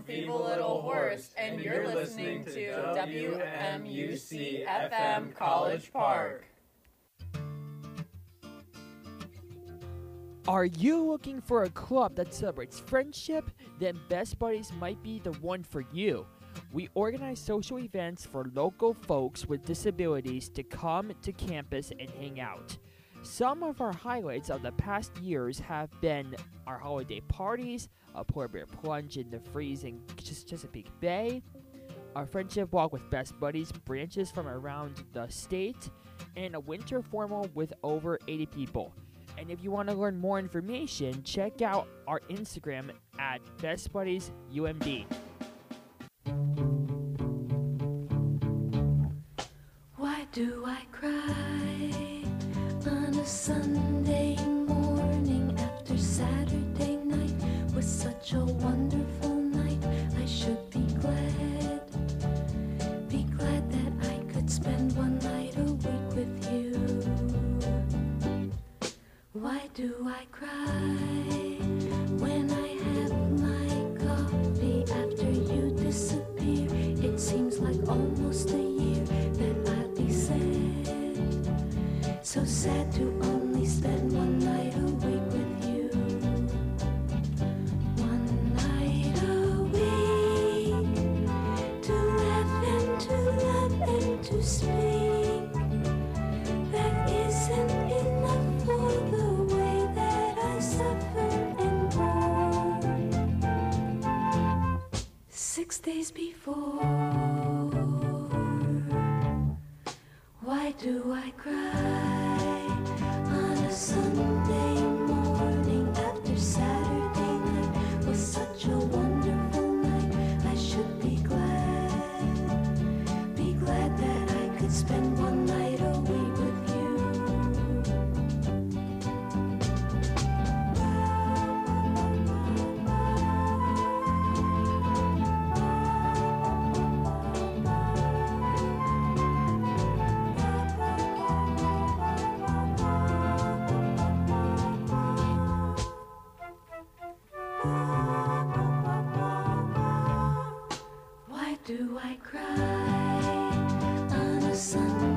Feeble Little Horse, and you're listening to WMUC FM College Park. Are you looking for a club that celebrates friendship? Then Best Buddies might be the one for you. We organize social events for local folks with disabilities to come to campus and hang out. Some of our highlights of the past years have been our holiday parties, a polar bear plunge in the freezing Chesapeake Bay, our friendship walk with Best Buddies branches from around the state, and a winter formal with over 80 people. And if you want to learn more information, check out our Instagram at Best Buddies UMD. Why do I cry on a Sunday morning after Saturday night was such a wonderful night? I should be glad that I could spend one night a week with you. Why do I cry when I have my coffee after you disappear? It seems like almost a year that I'll be sad. So sad to only spend one night a week with you. One night a week to laugh and to love and to speak. That isn't enough for the way that I suffer and bore. 6 days before, why do I cry on a Sunday morning after Saturday night was such a wonderful night? I should be glad that I could spend one night a week with you. Why do I cry on a Sunday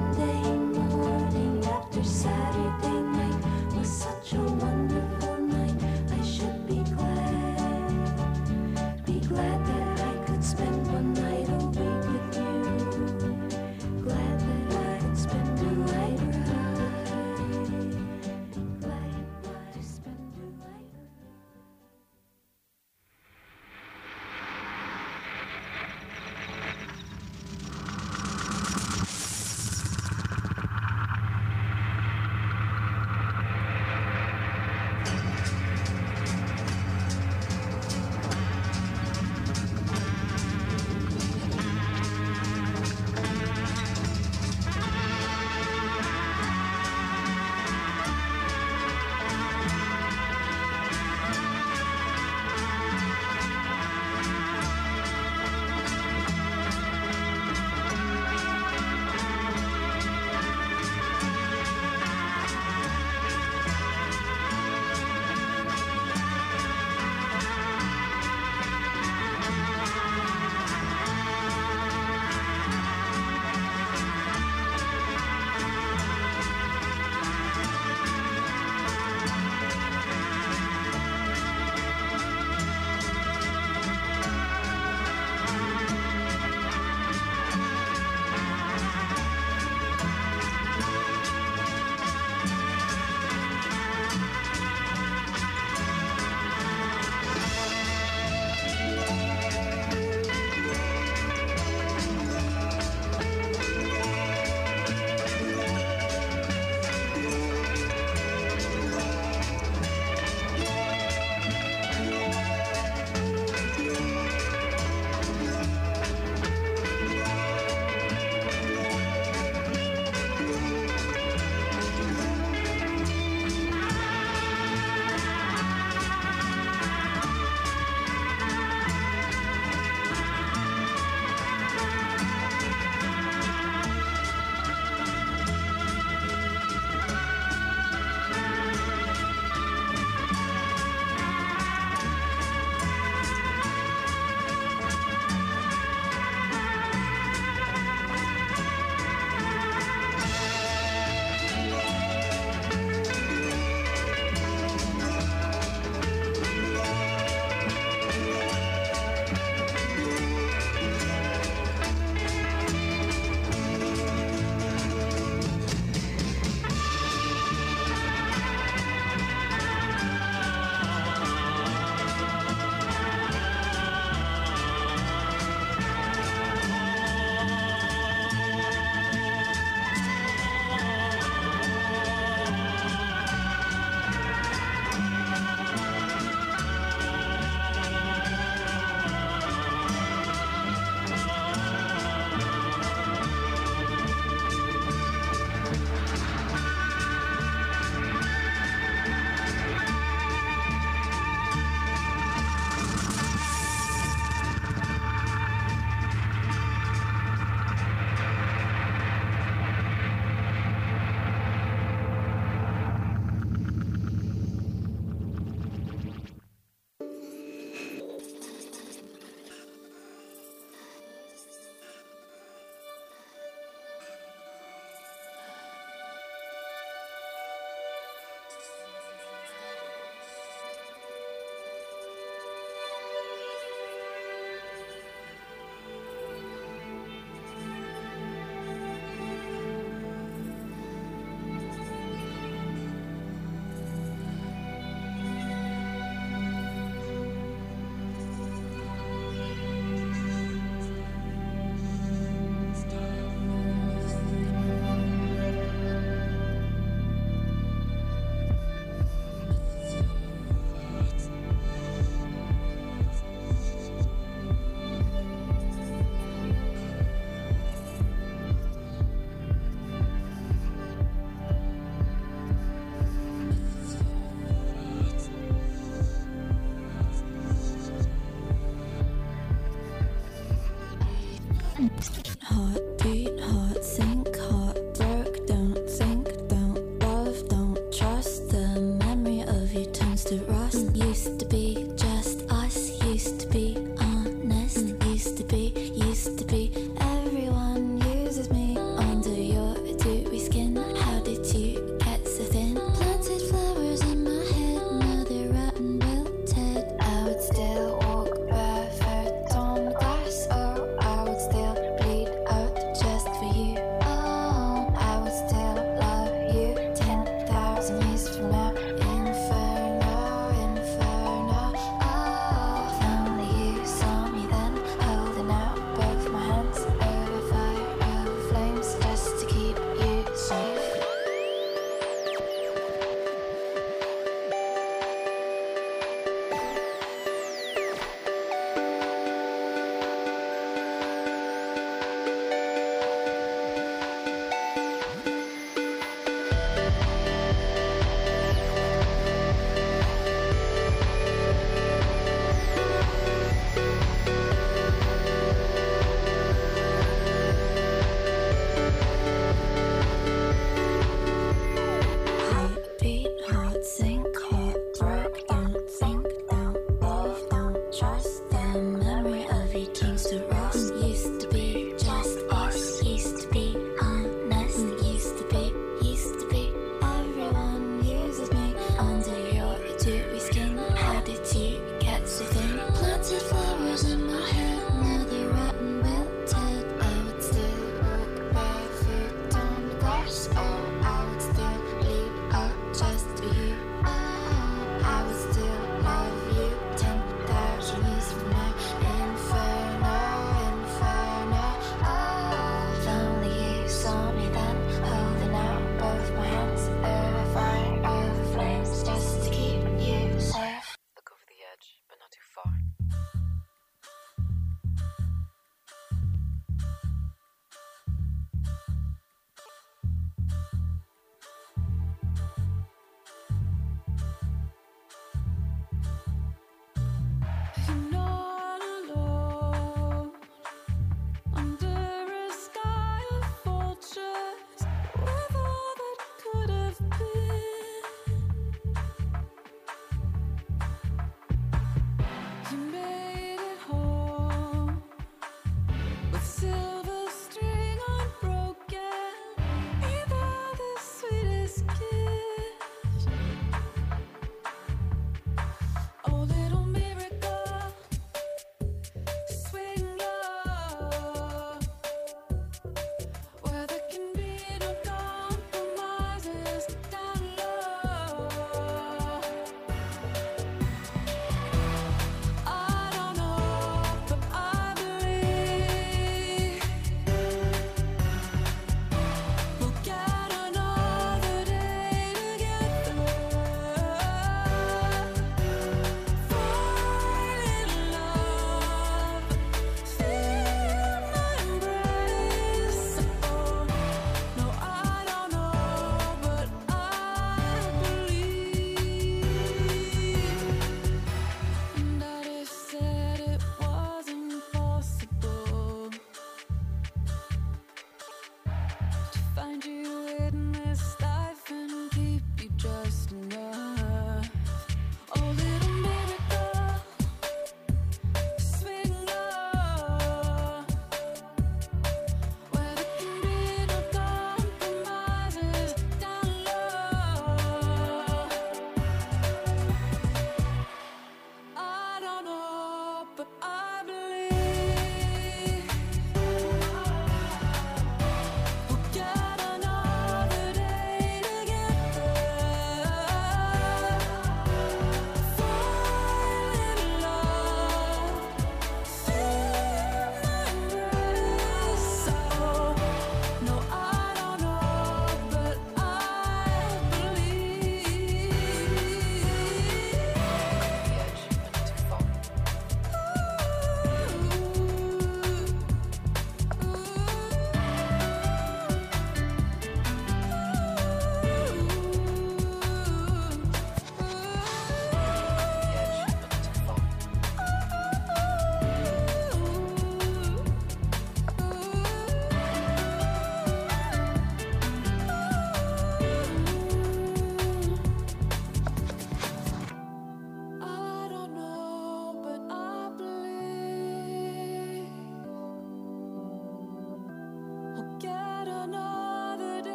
hot, think hot, broke, don't think, don't love, don't trust. The memory of you turns to rust. Used to be just us, used to be honest, used to be, everyone uses me. Under your dewy skin, how did you get so thin? Planted flowers in my head, now they're rotten, wilted. I would still walk barefoot on glass, or I would still bleed out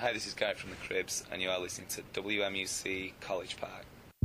Hi, this is Garrett from the Cribs, and you are listening to WMUC College Park.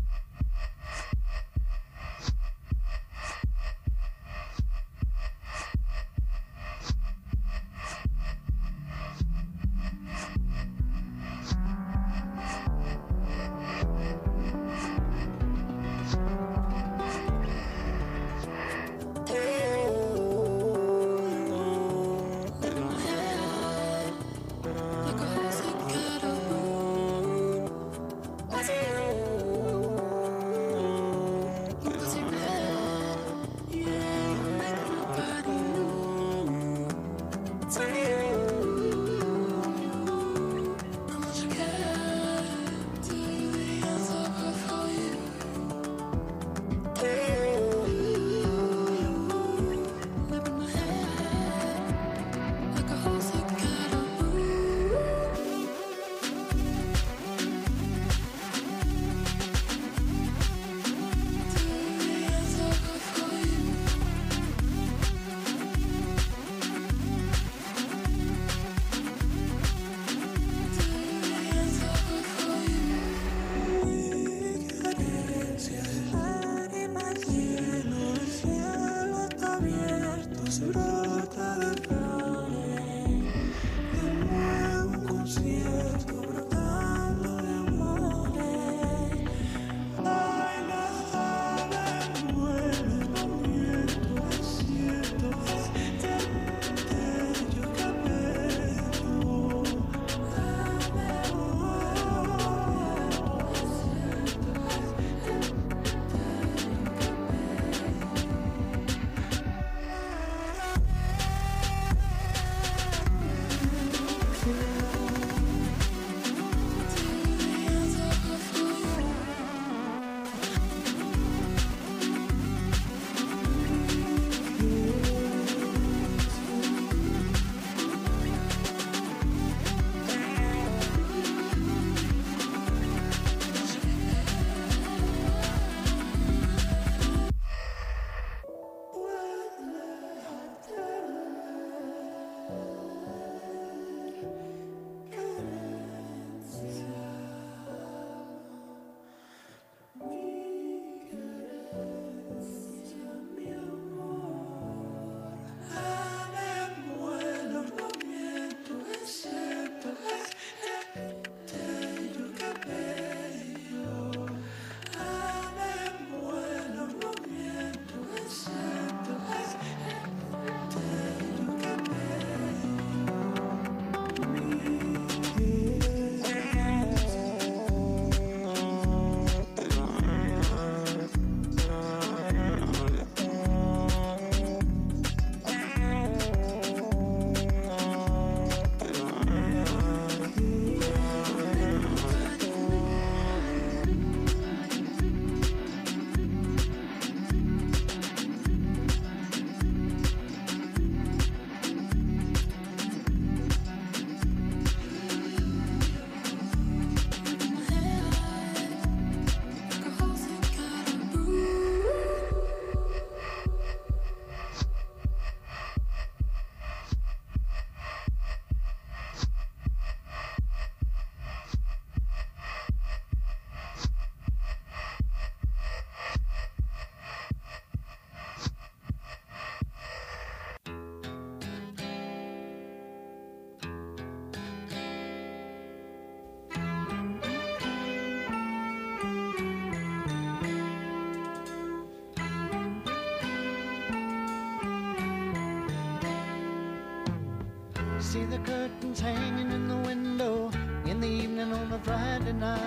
See the curtains hanging in the window in the evening on a Friday night.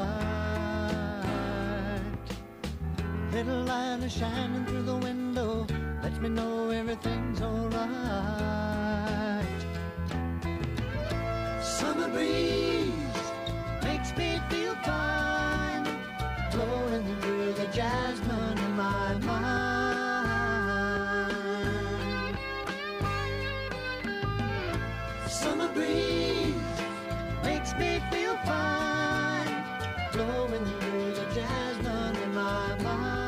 Little light is shining through the window, lets me know everything's alright. Summer breeze makes me feel fine, blowing through the jasmine in my mind. Summer breeze makes me feel fine, blowing through the jasmine in my mind.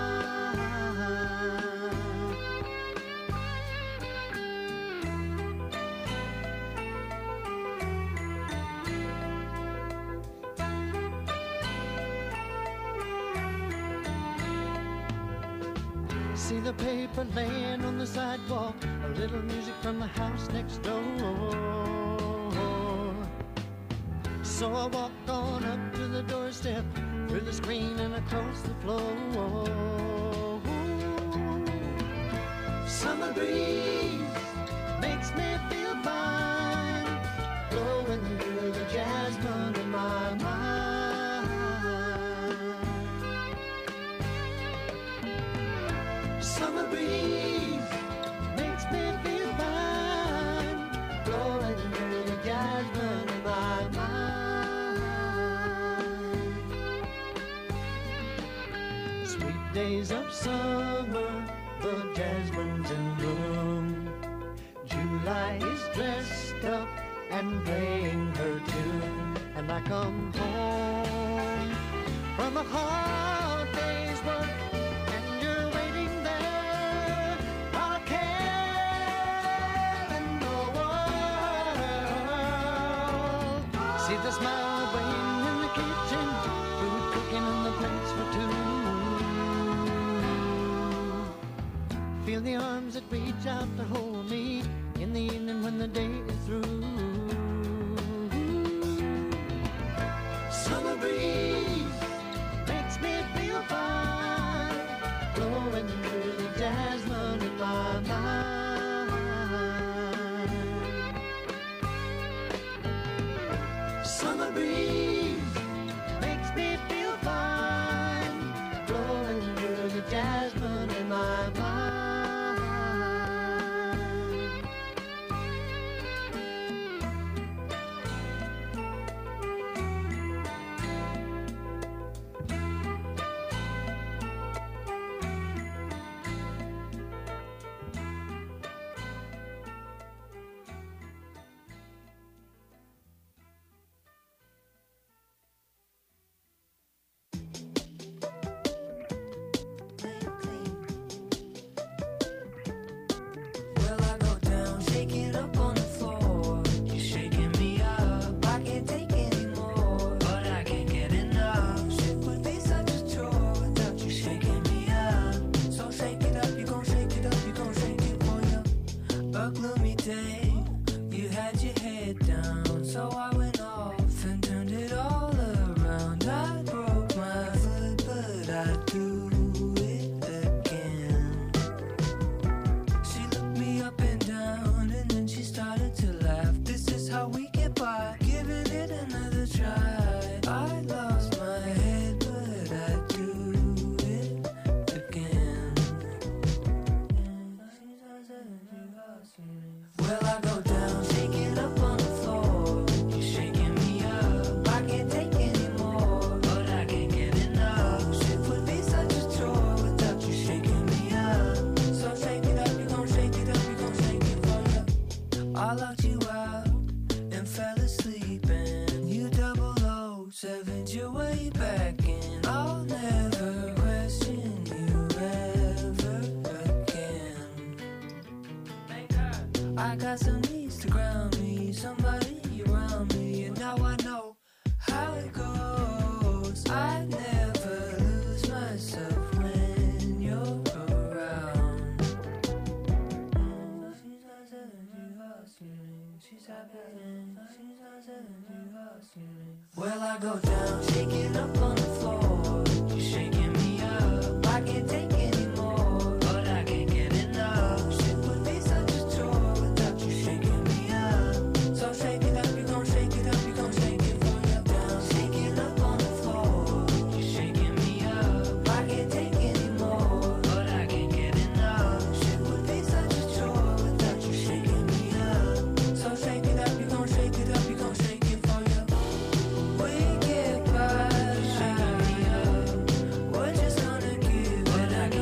See the paper laying on the sidewalk, a little music from the house next door. So I walk on up to the doorstep, through the screen and across the floor. Summer breeze makes me feel fine, blowing through the jasmine in my mind. Summer breeze makes me feel fine, blowing through the jasmine in my mind. Sweet days of summer, the jasmine's in bloom. July is dressed up and playing her tune, and I come home from a hard day's work, and you're waiting there, not a care in the world. See the smile waiting in the kitchen, food cooking on the plates for two. Feel the arms that reach out to hold me in the evening when the day is through. Summer breeze makes me feel fine, blowing through the jasmine in my mind. Summer breeze makes me feel fine, blowing through the jasmine in my mind. I got some needs to ground me, somebody around me, and now I know how it goes. I never lose myself when you're around. She's not telling you hustling, she's happening. She's not telling you hustling. Well, I go down, shake it up on the floor. You're shaking me up, I can't take anymore, but I can't get enough. Shit would be such a chore without you shaking me up. So shake it up, you gon' shake it up, you gon' shake it for you down. Shake it up on the floor. You're shaking me up, I can't take anymore, but I can't get enough. Shit would be such a chore without you shaking me up. So shake it up, you gon' shake it up, you gon' shake it for you. We get by, shaking me up. We're just gonna give it.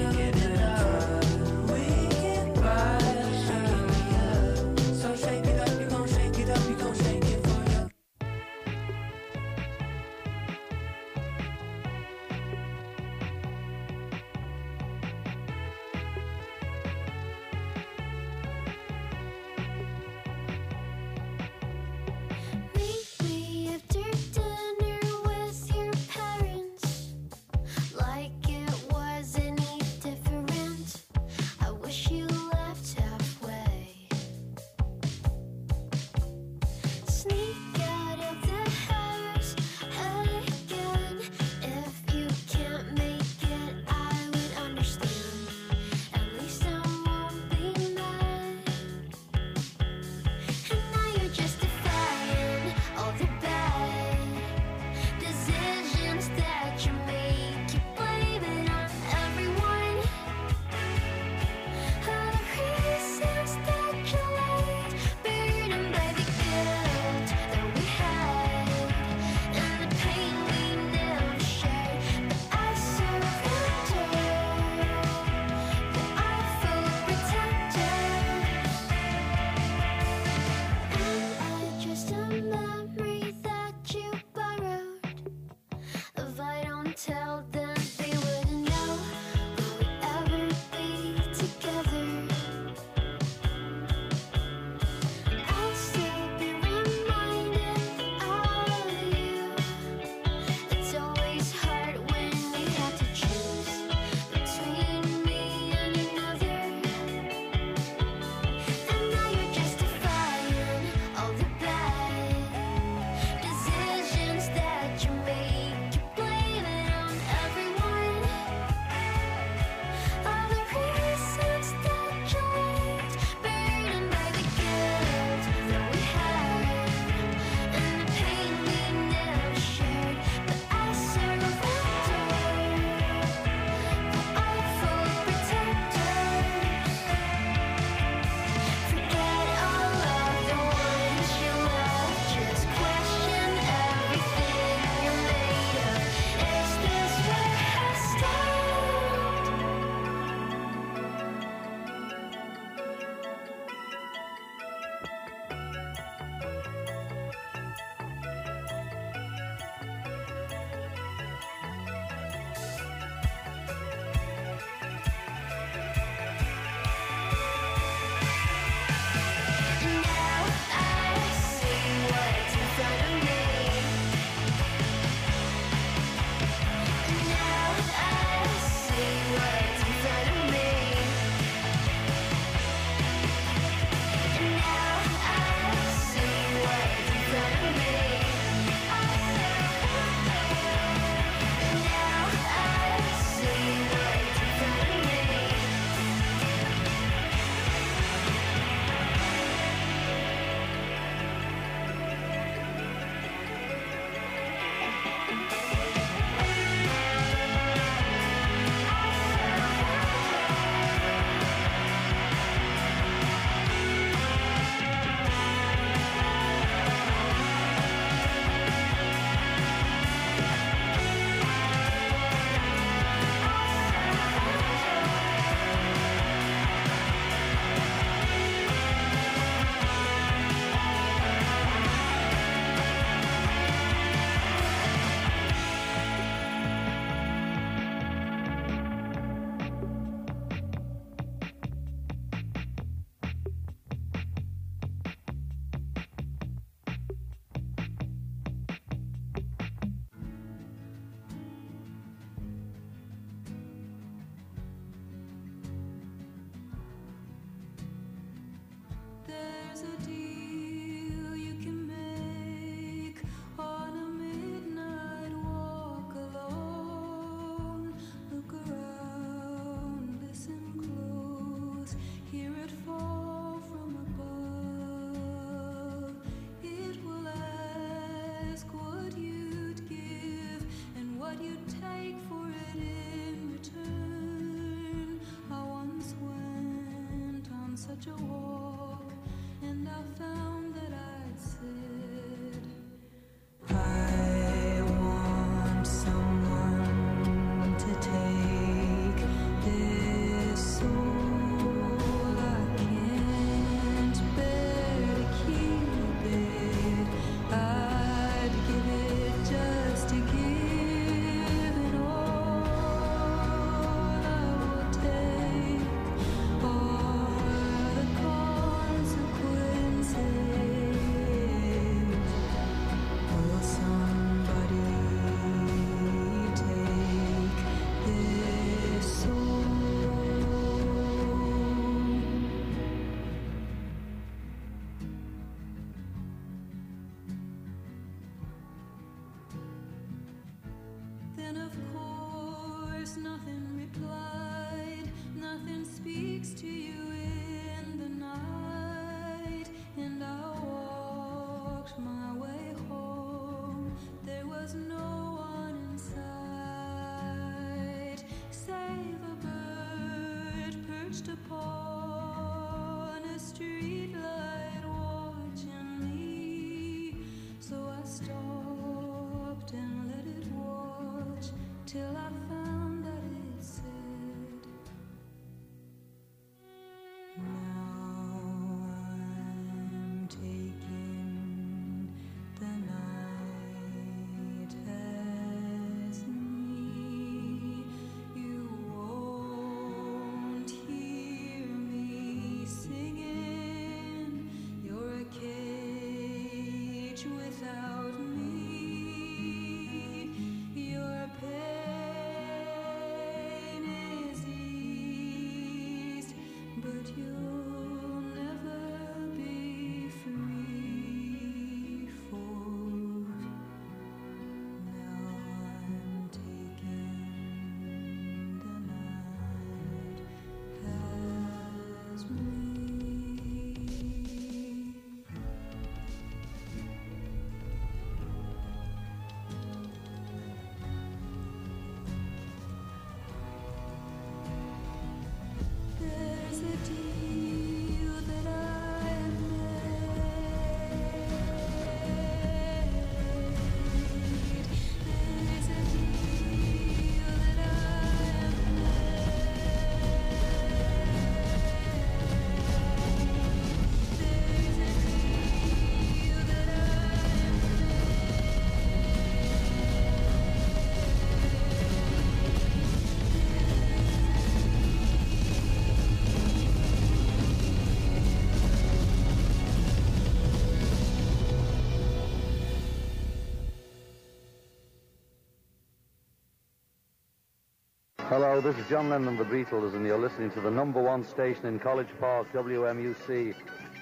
Hello, this is John Lennon of the Beatles, and you're listening to the #1 station in College Park, WMUC.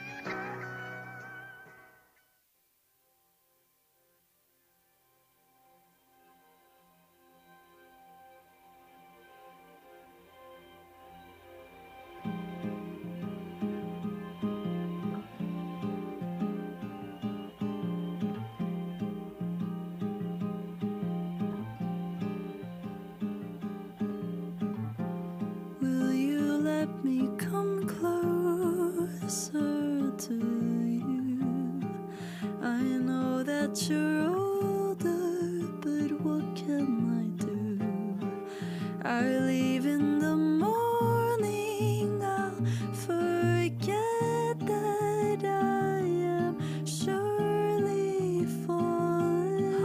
Will you let me come closer to you? I know that you're older, but what can I do? I leave in the morning, I'll forget that I am surely falling.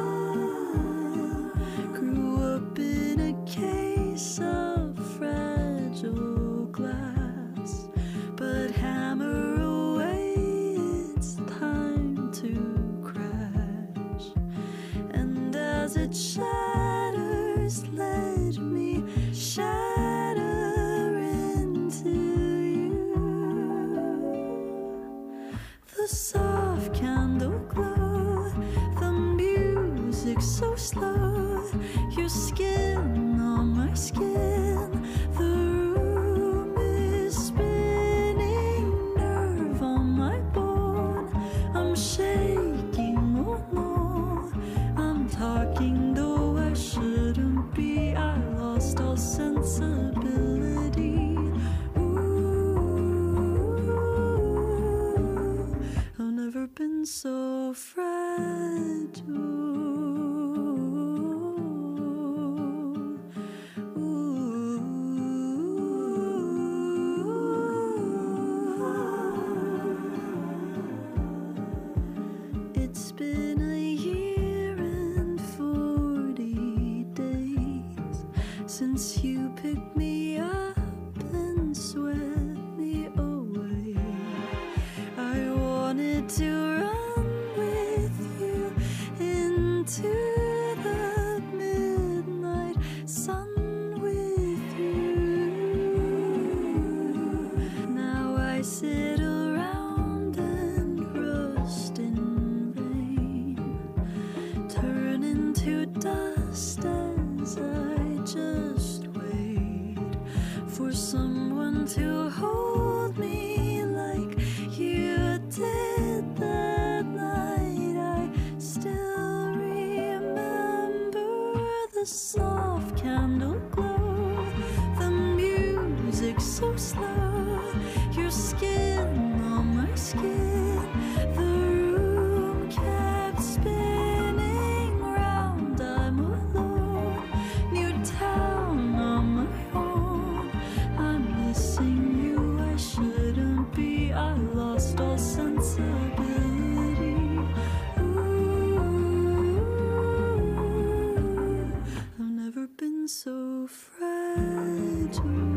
Grew up in a case of fragile glass, but hammer away, it's time to crash. And as it shatters, let me shatter into you. The soft candle glow, the music so slow, your skin on my skin, the room is spinning, nerve on my bone. I'm shaking, oh no, I'm talking though I shouldn't be. I lost all sensibility. Ooh, I've never been so fragile. It's been a year and 40 days since you picked me up and swept me away. I wanted to run with you into the midnight sun with you. Now I sit around and rust in rain, turn into dust as I just wait for someone to hold me like you did that night. I still remember the soft candle glow, the music so slow, your skin on my skin, the room kept spinning round. I'm alone, new town on my own. I'm missing you, I shouldn't be. I lost all sensibility. Ooh, I've never been so fragile.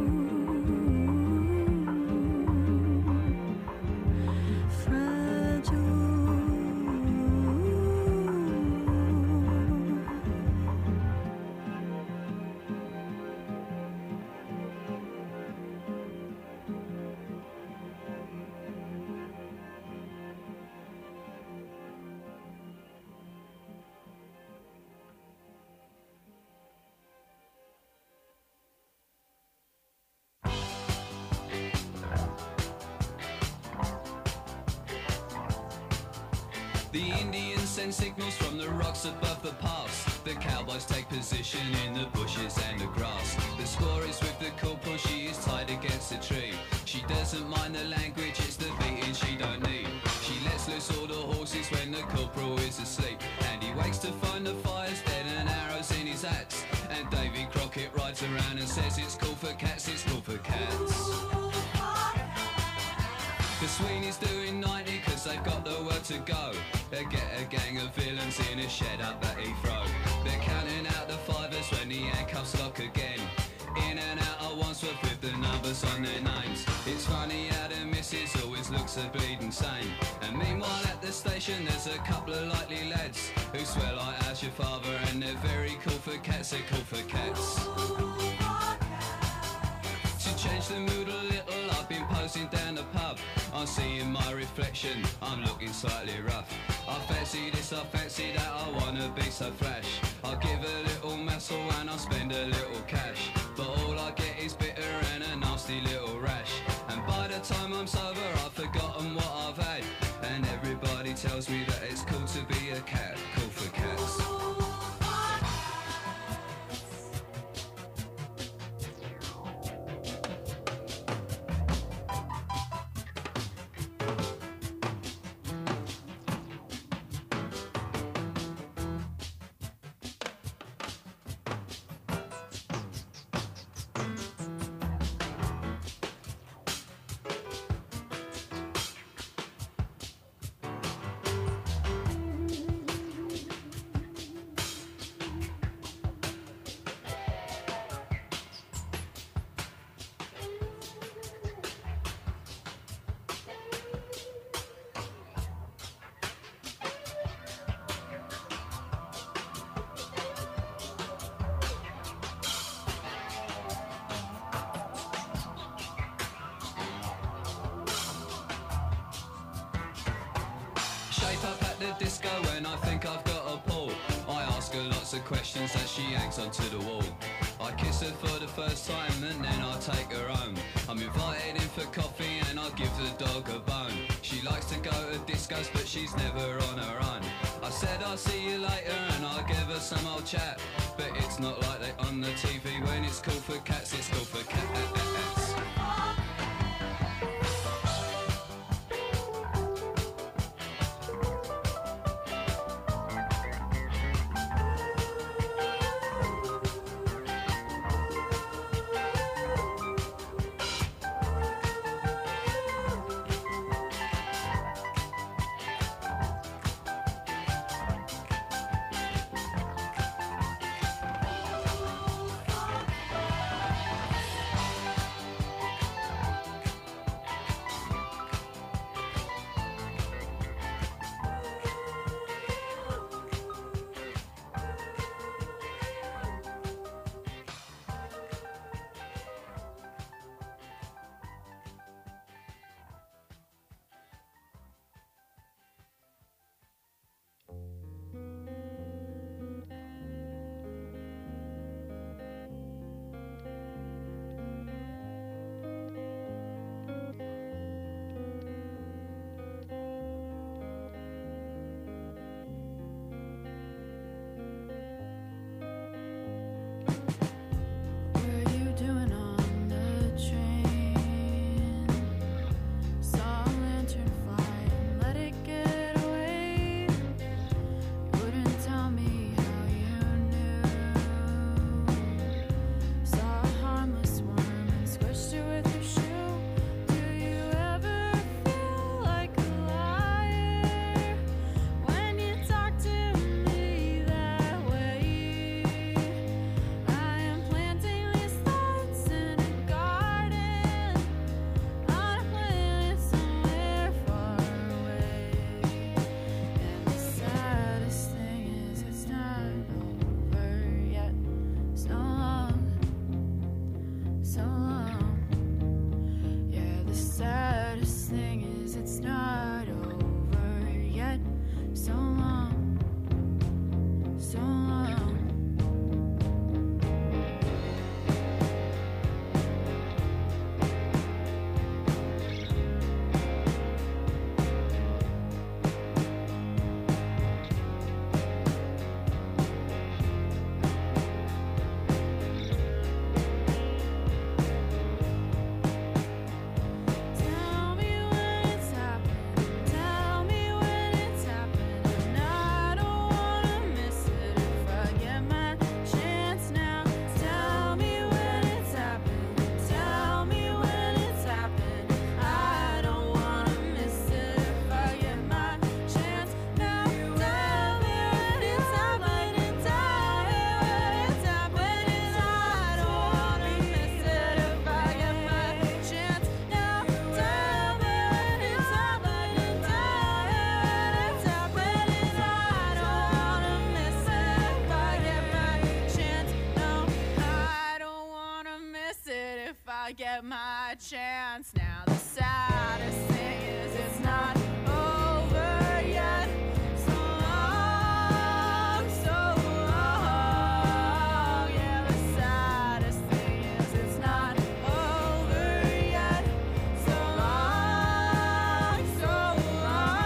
The Indians send signals from the rocks above the pass. The cowboys take position in the bushes and the grass. The score is with the corporal, she is tied against a tree. She doesn't mind the language, it's the beating she don't need. She lets loose all the horses when the corporal is asleep. And he wakes to find the fire's dead and arrows in his axe. And Davy Crockett rides around and says it's cool for cats, it's cool for cats. The Sweeney's doing 90 cause they've got the work to go. They get a gang of villains in a shed up at Heathrow. They're counting out the fivers when the handcuffs lock again. In and out at Wandsworth with the numbers on their names. It's funny how the missus always looks a bleeding sane. And meanwhile at the station there's a couple of likely lads who swear like how's your father, and they're very cool for cats, they're cool for cats. change the mood a little, I've been posing down the pub. I'm seeing my reflection, I'm looking slightly rough. I fancy this, I fancy that, I wanna be so flash. I'll give a little muscle and I'll spend a little cash. But all I get is bitter and a nasty little rash. And by the time I'm sober, I've forgotten what I've had. And everybody tells me that it's cool to be a cat, cool for cats. Shape up at the disco when I think I've got a pull. I ask her lots of questions as she hangs onto the wall. I kiss her for the first time and then I take her home. I'm invited in for coffee and I give the dog a bone. She likes to go to discos but she's never on her own. I said I'll see you later and I'll give her some old chat. But it's not like they on the TV. When it's cool for cats, it's cool for cats. get my chance now. The saddest thing is it's not over yet. So long, so long. Yeah, the saddest thing is it's not over yet. So long, so long.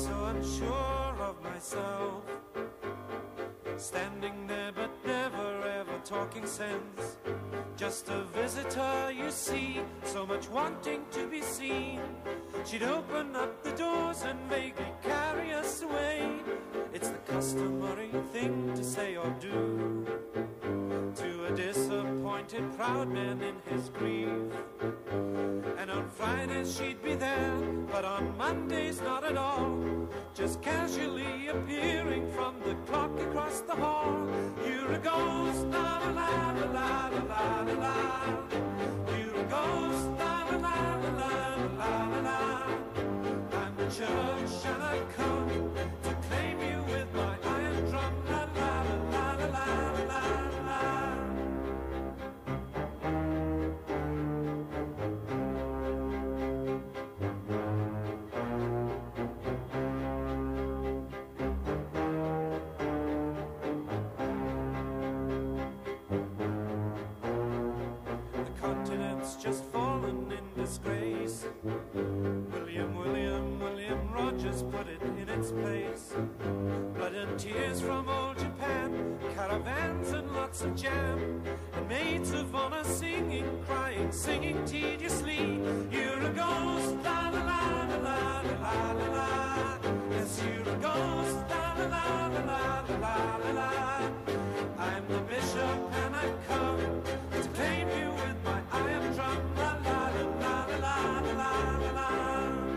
so unsure of myself. Standing there but never ever talking sense. Just a visitor, you see, so much wanting to be seen. She'd open up the doors and vaguely carry us away. It's the customary thing to say or do to a disappointed proud man in his grief. And on Fridays she'd be there, but on Mondays not at all. Just casually appearing from the clock across the hall. You're a ghost, la la la la la la la la. You're a ghost, la la la la la la la. I'm the church and I've come to claim you with my iron drum, la la la la la la la la. Just fallen in disgrace. William Rogers put it in its place. Blood and tears from old Japan, caravans and lots of jam, and maids of honor singing, crying, singing tediously. You're a ghost, la la la la la la la la. Yes, you're a ghost, la la la la la la la la. I'm the bishop and I've come to claim you with my iron drum, la la la la la la la la.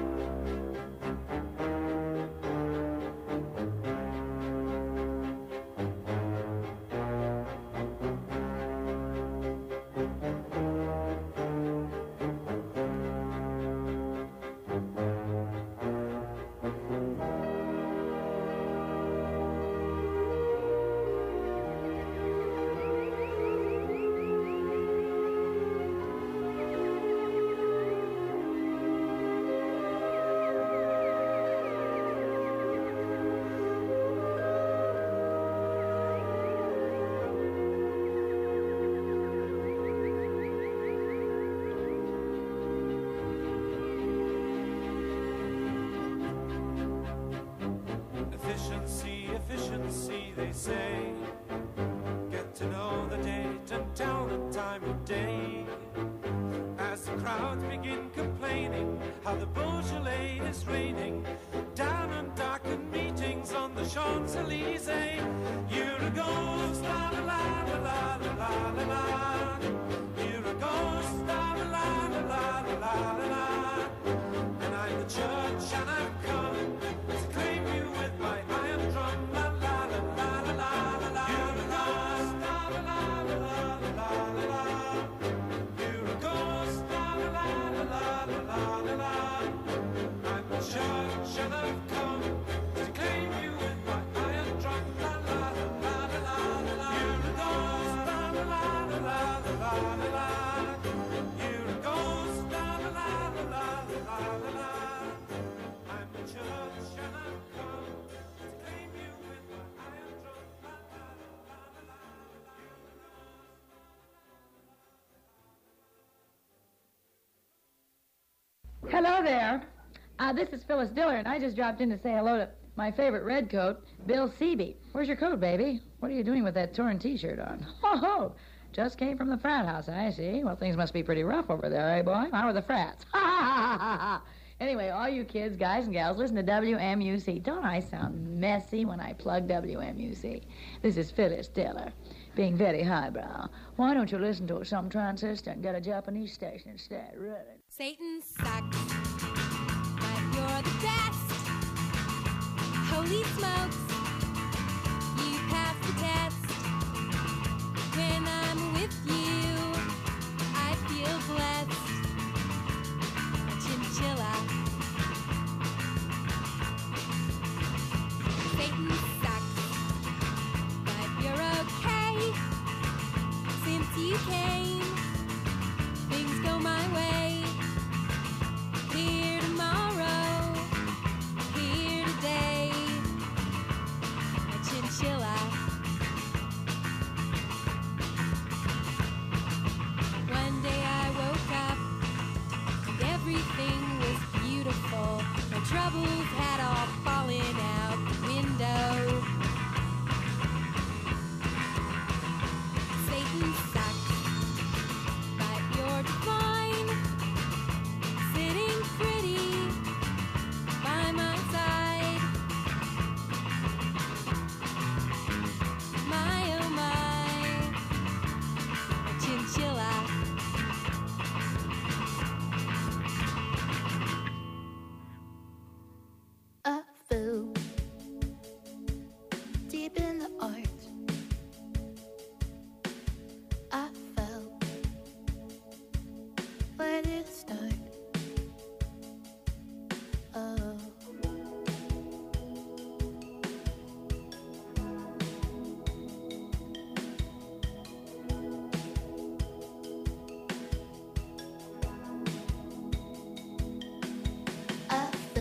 Efficiency, they say. Get to know the date and tell the time of day. As the crowds begin complaining how the Beaujolais is raining down on darkened meetings on the Champs-Élysées. You're a ghost, la la la la la la la la. You're a ghost, la la la la la la la la. And I'm the church and I've come to claim you with my iron drum. Church and I've come to claim you with my iron drum, la la la la la la la. You're a ghost, la la la la la la la la. You're a ghost, la la la la la la la. I'm the church and I've come to claim you with my iron drum, la la la la la. Hello there. This is Phyllis Diller, and I just dropped in to say hello to my favorite redcoat, Bill Seabee. Where's your coat, baby? What are you doing with that torn T-shirt on? Oh, just came from the frat house, I see. Well, things must be pretty rough over there, eh, boy? How are the frats? Ha, ha, ha, ha, ha. Anyway, all you kids, guys and gals, listen to WMUC. Don't I sound messy when I plug WMUC? This is Phyllis Diller, being very highbrow. Why don't you listen to some transistor and get a Japanese station instead, really? Satan sucks. You're the best. Holy smokes, you passed the test. When I'm with you,